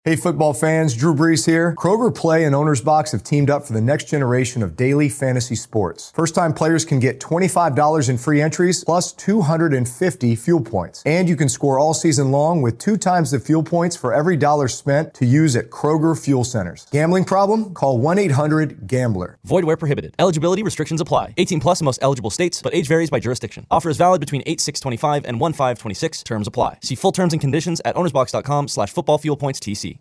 Hey football fans, Drew Brees here. Kroger Play and Owner's Box have teamed up for the next generation of daily fantasy sports. First-time players can get $25 in free entries plus 250 fuel points. And you can score all season long with 2 times the fuel points for every dollar spent to use at Kroger Fuel Centers. Gambling problem? Call 1-800-GAMBLER. Void where prohibited. Eligibility restrictions apply. 18 plus in most eligible states, but age varies by jurisdiction. Offer is valid between 8/6/25 and 1/5/26. Terms apply. See full terms and conditions at ownersbox.com/footballfuelpointstc.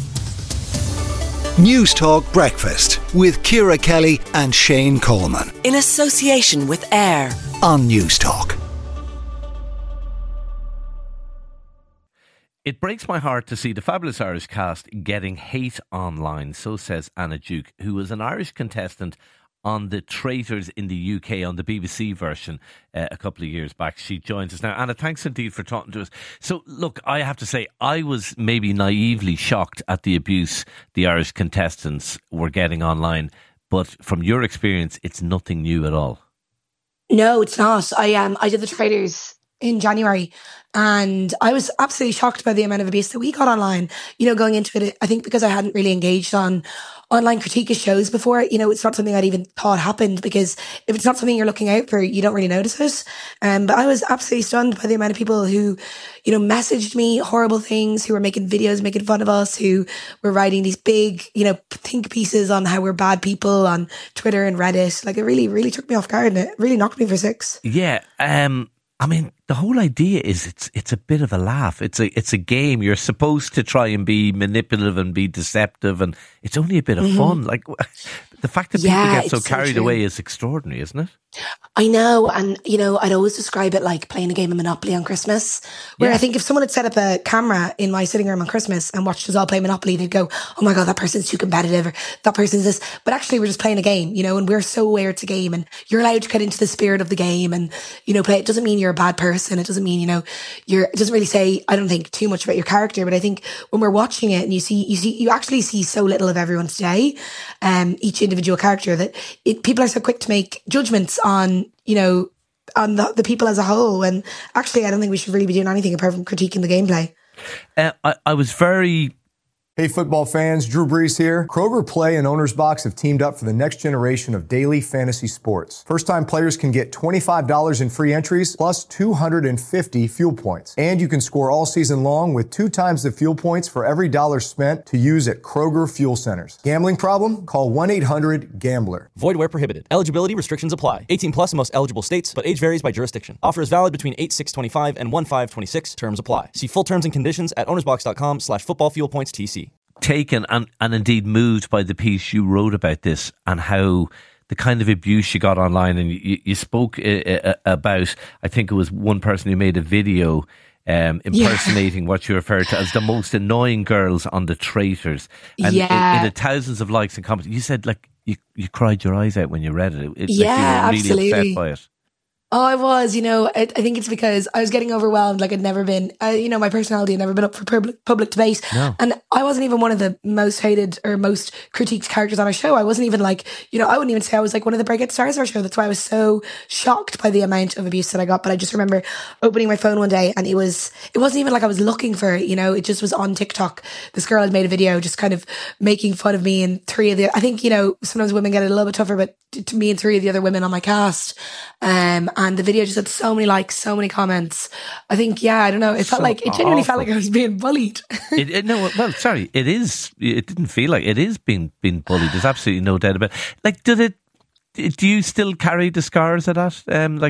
News Talk Breakfast with Ciara Kelly and Shane Coleman. In association with AIR on News Talk. It breaks my heart to see the Fabulous Irish cast getting hate online, so says Anna Duke, who was an Irish contestant on The Traitors in the UK on the BBC version a couple of years back. She joins us now. Anna, thanks indeed for talking to us. So, look, I have to say, I was maybe naively shocked at the abuse the Irish contestants were getting online. But from your experience, it's nothing new at all. No, it's not. I did The Traitors in January, and I was absolutely shocked by the amount of abuse that we got online. You know, going into it, I think because I hadn't really engaged on online critique of shows before, you know, it's not something I'd even thought happened, because if it's not something you're looking out for, you don't really notice it. But I was absolutely stunned by the amount of people who, you know, messaged me horrible things, who were making videos, making fun of us, who were writing these big, you know, think pieces on how we're bad people on Twitter and Reddit. Like, it really, really took me off guard, and it really knocked me for six. Yeah. I mean, the whole idea is it's a bit of a laugh. It's a game. You're supposed to try and be manipulative and be deceptive, and it's only a bit of fun. Like, the fact that people get so carried away is extraordinary, isn't it? I know. And, you know, I'd always describe it like playing a game of Monopoly on Christmas, where I think if someone had set up a camera in my sitting room on Christmas and watched us all play Monopoly, they'd go, oh my God, that person's too competitive, or that person's this. But actually, we're just playing a game, you know, and we're so aware it's a game, and you're allowed to get into the spirit of the game and, you know, play. It doesn't mean you're a bad person. It doesn't mean, you know, it doesn't really say, I don't think, too much about your character. But I think when we're watching it and you actually see so little of everyone today, each individual character, that people are so quick to make judgments on, you know, on the people as a whole. And actually, I don't think we should really be doing anything apart from critiquing the gameplay. I was very... Hey football fans, Drew Brees here. Kroger Play and Owner's Box have teamed up for the next generation of daily fantasy sports. First-time players can get $25 in free entries plus 250 fuel points. And you can score all season long with 2 times the fuel points for every dollar spent to use at Kroger Fuel Centers. Gambling problem? Call 1-800-GAMBLER. Void where prohibited. Eligibility restrictions apply. 18 plus in most eligible states, but age varies by jurisdiction. Offer is valid between 8/6/25 and 1/5/26. Terms apply. See full terms and conditions at ownersbox.com/footballfuelpointstc. Taken and indeed moved by the piece you wrote about this and how the kind of abuse you got online. And you spoke about, I think it was one person who made a video impersonating what you referred to as the most annoying girls on The Traitors. And it had thousands of likes and comments. You said, like, you cried your eyes out when you read it. Like, you were really absolutely upset by it. Oh, I was, you know, I think it's because I was getting overwhelmed. Like, I'd never been, you know, my personality had never been up for public debate. No. And I wasn't even one of the most hated or most critiqued characters on our show. I wasn't even like, you know, I wouldn't even say I was like one of the breakout stars of our show. That's why I was so shocked by the amount of abuse that I got. But I just remember opening my phone one day, and it wasn't even like I was looking for it, you know, it just was on TikTok. This girl had made a video just kind of making fun of me and I think, you know, sometimes women get it a little bit tougher, but to me and 3 of the other women on my cast. And the video just had so many likes, so many comments. I think, I don't know. It genuinely felt like I was being bullied. It didn't feel like it is being bullied. There's absolutely no doubt about it. Like, do you still carry the scars of that?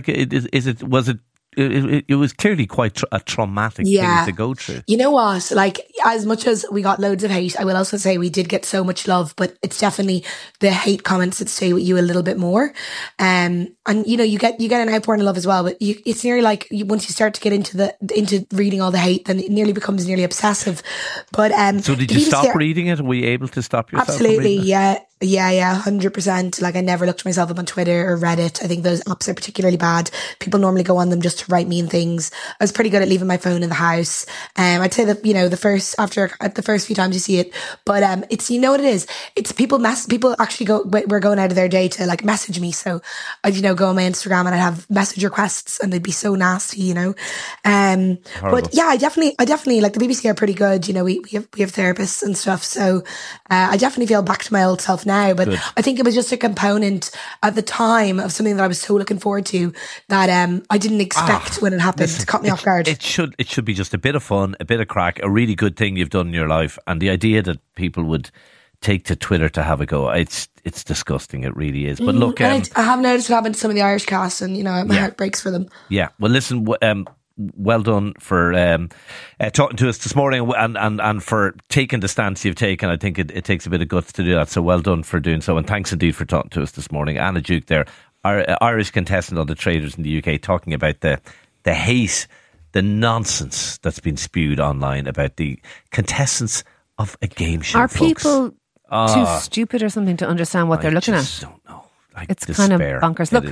It was clearly quite a traumatic thing to go through. You know what? Like, as much as we got loads of hate, I will also say we did get so much love, but it's definitely the hate comments that stay with you a little bit more. And you know, you get an outpouring of love as well, but it's nearly like once you start to get into reading all the hate, then it nearly becomes nearly obsessive. But so did you stop reading it? Were you able to stop yourself? Absolutely, yeah. Yeah, 100%. Like, I never looked myself up on Twitter or Reddit. I think those apps are particularly bad. People normally go on them just to write mean things. I was pretty good at leaving my phone in the house. I'd say that, you know, the first first at the first few times you see it. But it's, you know what it is. It's people actually we're going out of their day to like message me. So I'd, go on my Instagram and I'd have message requests and they'd be so nasty, But yeah, I definitely like the BBC are pretty good. We have therapists and stuff. So I definitely feel back to my old self now. But I think it was just a component at the time of something that I was so looking forward to that I didn't expect when it happened. It caught me off guard. It should be just a bit of fun, a bit of crack, a really good thing you've done in your life. And the idea that people would take to Twitter to have a go, it's disgusting. It really is. But look, I have noticed it happened to some of the Irish cast, and my heart breaks for them. Yeah. Well, listen. Well done for talking to us this morning and for taking the stance you've taken. I think it takes a bit of guts to do that. So well done for doing so. And thanks indeed for talking to us this morning. Anna Duke there, our Irish contestant on The Traitors in the UK, talking about the hate, the nonsense that's been spewed online about the contestants of a game show. Are people too stupid or something to understand what they're looking at? I don't know. It's kind of bonkers. Look.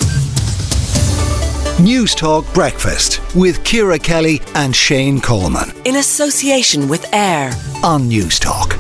News Talk Breakfast with Ciara Kelly and Shane Coleman. In association with AIR on News Talk.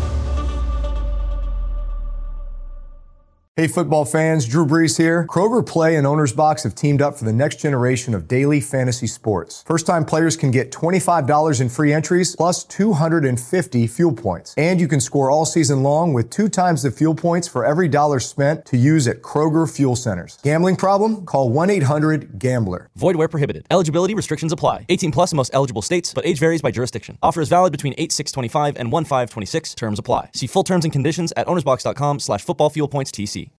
Hey football fans, Drew Brees here. Kroger Play and Owner's Box have teamed up for the next generation of daily fantasy sports. First-time players can get $25 in free entries plus 250 fuel points. And you can score all season long with 2 times the fuel points for every dollar spent to use at Kroger fuel centers. Gambling problem? Call 1-800-GAMBLER. Void where prohibited. Eligibility restrictions apply. 18 plus in most eligible states, but age varies by jurisdiction. Offer is valid between 8/6/25 and 1/5/26. Terms apply. See full terms and conditions at ownersbox.com/footballfuelpoints TC.